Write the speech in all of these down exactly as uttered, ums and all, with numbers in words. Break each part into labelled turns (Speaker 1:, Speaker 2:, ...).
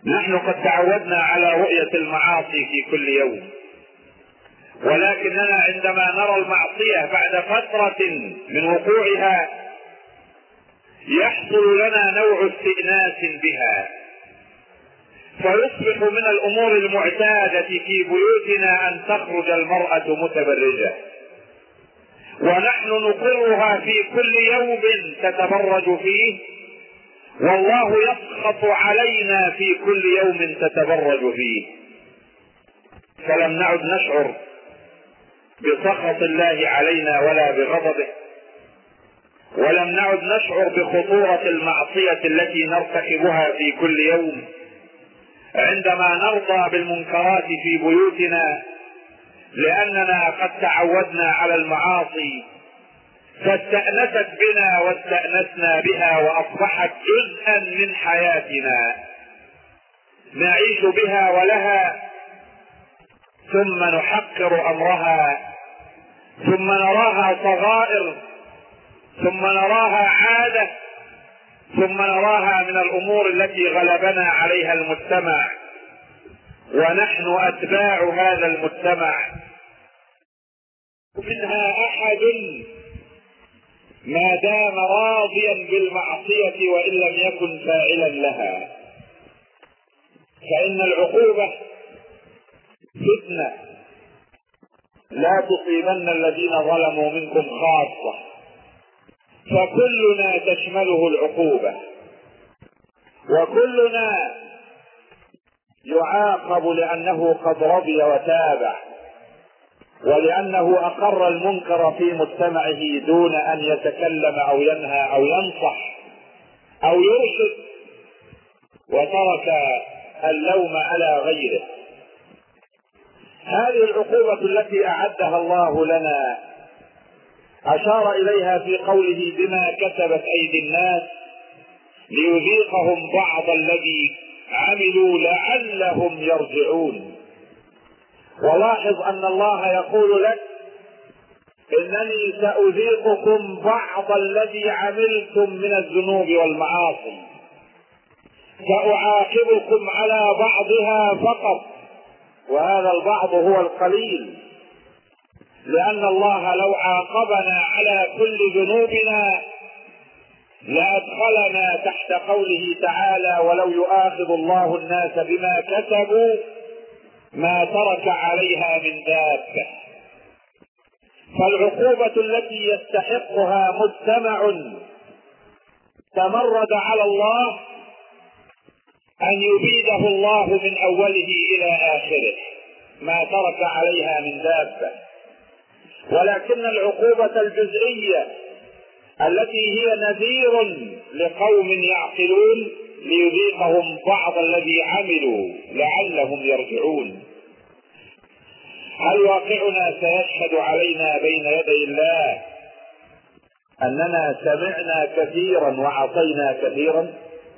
Speaker 1: نحن قد تعودنا على رؤية المعاصي في كل يوم، ولكننا عندما نرى المعصية بعد فترة من وقوعها يحصل لنا نوع استئناس بها، فيصبح من الامور المعتادة في بيوتنا ان تخرج المرأة متبرجة، ونحن نقرها في كل يوم تتبرج فيه، والله يسخط علينا في كل يوم تتبرج فيه. فلم نعد نشعر بسخط الله علينا ولا بغضبه، ولم نعد نشعر بخطورة المعصية التي نرتكبها في كل يوم عندما نرضى بالمنكرات في بيوتنا، لأننا قد تعودنا على المعاصي فاستأنست بنا واستأنسنا بها وأصبحت جزءا من حياتنا نعيش بها ولها، ثم نحقر أمرها، ثم نراها صغائر، ثم نراها عادة، ثم نراها من الأمور التي غلبنا عليها المجتمع، ونحن أتباع هذا المجتمع. منها أحد ما دام راضيا بالمعصية وإن لم يكن فاعلا لها، فإن العقوبة فتنة لا تصيبن الذين ظلموا منكم خاصة، فكلنا تشمله العقوبة، وكلنا يعاقب لأنه قد رضي وتابع، ولأنه أقر المنكر في مجتمعه دون أن يتكلم أو ينهى أو ينصح أو يرشد، وترك اللوم على غيره. هذه العقوبة التي أعدها الله لنا أشار إليها في قوله بما كسبت أيدي الناس ليذيقهم بعض الذي عملوا لعلهم يرجعون. ولاحظ أن الله يقول لك إنني سأذيقكم بعض الذي عملتم من الذنوب والمعاصي، سأعاقبكم على بعضها فقط، وهذا البعض هو القليل، لأن الله لو عاقبنا على كل ذنوبنا لأدخلنا تحت قوله تعالى ولو يؤاخذ الله الناس بما كسبوا ما ترك عليها من دابة. فالعقوبة التي يستحقها مجتمع تمرد على الله أن يبيده الله من أوله إلى آخره ما ترك عليها من دابة. ولكن العقوبة الجزئية التي هي نذير لقوم يعقلون ليذيقهم بعض الذي عملوا لعلهم يرجعون. هل واقعنا سيشهد علينا بين يدي الله أننا سمعنا كثيرا وعصينا كثيرا؟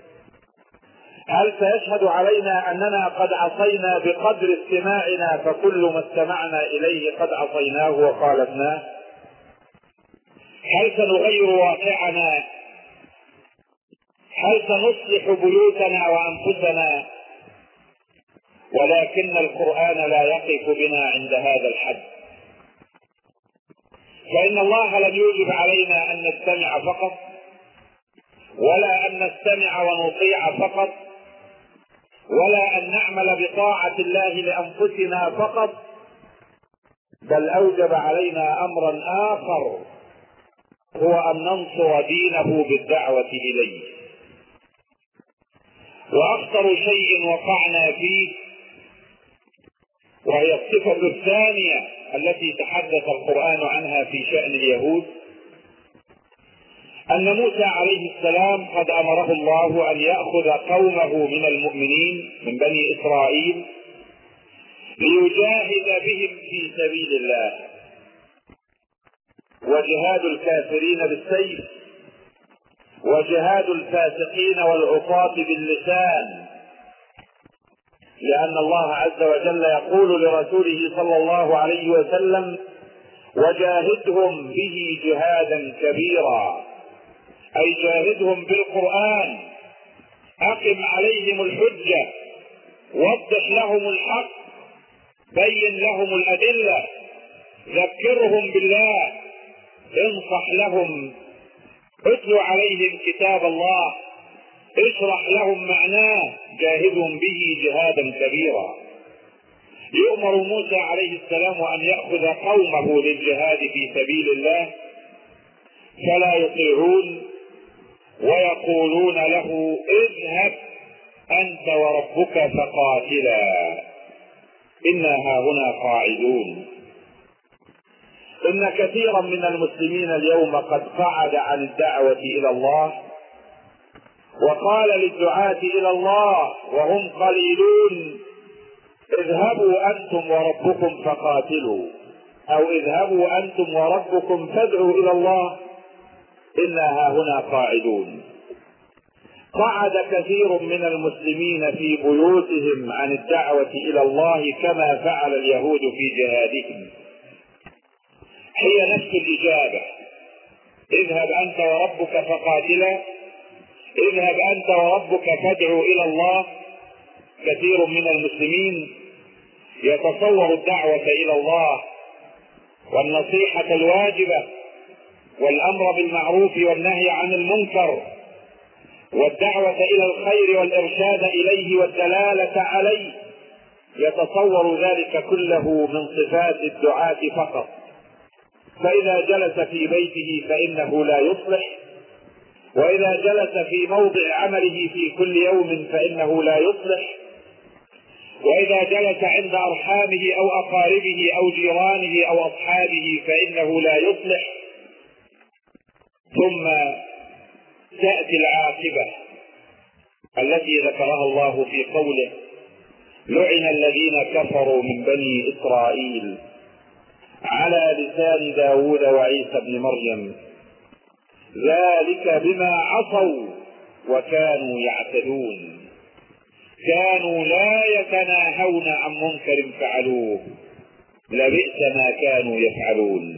Speaker 1: هل سيشهد علينا أننا قد عصينا بقدر استماعنا فكل ما استمعنا إليه قد عصيناه وخالفناه؟ هل سنغير واقعنا؟ هل سنصلح بيوتنا وأنفسنا؟ ولكن القرآن لا يقف بنا عند هذا الحد، فإن الله لم يوجب علينا أن نستمع فقط، ولا أن نستمع ونطيع فقط، ولا أن نعمل بطاعة الله لأنفسنا فقط، بل أوجب علينا أمرا آخر هو أن ننصر دينه بالدعوة إليه. وأخطر شيء وقعنا فيه وهي الصفة الثانية التي تحدث القرآن عنها في شأن اليهود، أن موسى عليه السلام قد أمره الله أن يأخذ قومه من المؤمنين من بني إسرائيل ليجاهد بهم في سبيل الله، وجهاد الكافرين بالسيف، وجهاد الفاسقين والعصاة باللسان، لأن الله عز وجل يقول لرسوله صلى الله عليه وسلم وجاهدهم به جهادا كبيرا، أي جاهدهم بالقرآن، أقم عليهم الحجة وضح لهم الحق، بين لهم الأدلة، ذكرهم بالله، انصح لهم، اتل عليهم كتاب الله، اشرح لهم معناه، جاهدهم به جهادا كبيرا. يؤمر موسى عليه السلام أن يأخذ قومه للجهاد في سبيل الله، فلا يطيعون ويقولون له اذهب أنت وربك فقاتلا إنا هاهنا قاعدون. إن كثيرا من المسلمين اليوم قد قعد عن الدعوة إلى الله، وقال للدعاة إلى الله وهم قليلون اذهبوا أنتم وربكم فقاتلوا، أو اذهبوا أنتم وربكم فادعوا إلى الله إنا هاهنا قاعدون. قعد كثير من المسلمين في بيوتهم عن الدعوة إلى الله كما فعل اليهود في جهادهم. هي نفس الإجابة، اذهب أنت وربك فقاتلا، اذهب أنت وربك فادعوا إلى الله. كثير من المسلمين يتصور الدعوة إلى الله والنصيحة الواجبة والأمر بالمعروف والنهي عن المنكر والدعوة إلى الخير والإرشاد إليه والدلالة عليه، يتصور ذلك كله من صفات الدعاة فقط. فإذا جلس في بيته فإنه لا يصلح، وإذا جلس في موضع عمله في كل يوم فإنه لا يصلح، وإذا جلس عند أرحامه أو أقاربه أو جيرانه أو أصحابه فإنه لا يصلح. ثم تأتي العاقبة التي ذكرها الله في قوله لعن الذين كفروا من بني إسرائيل على لسان داود وعيسى بن مريم ذلك بما عصوا وكانوا يعتدون، كانوا لا يتناهون عن منكر فعلوه لبئس ما كانوا يفعلون.